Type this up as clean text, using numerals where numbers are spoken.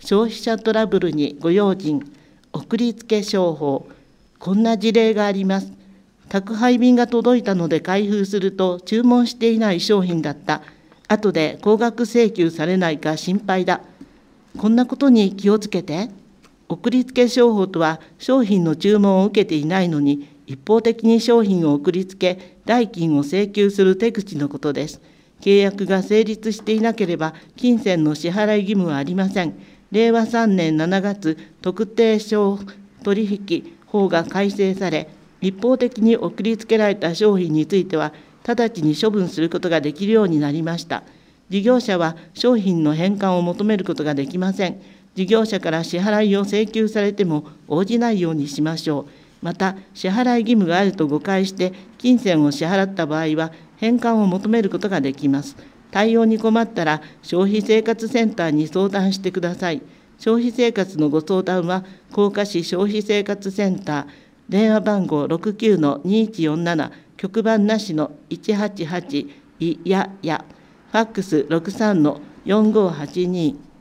消費者トラブルにご用心、送りつけ商法。こんな事例があります。宅配便が届いたので開封すると注文していない商品だった。後で高額請求されないか心配だ。こんなことに気をつけて。送りつけ商法とは、商品の注文を受けていないのに一方的に商品を送りつけ、代金を請求する手口のことです。契約が成立していなければ金銭の支払い義務はありません。令和3年7月、特定商取引法が改正され、一方的に送りつけられた商品については、直ちに処分することができるようになりました。事業者は商品の返還を求めることができません。事業者から支払いを請求されても応じないようにしましょう。また、支払い義務があると誤解して金銭を支払った場合は、返還を求めることができます。対応に困ったら、消費生活センターに相談してください。消費生活のご相談は、甲賀市消費生活センター、電話番号 69-2147、局番なしの188いやや、ファックス 63-4582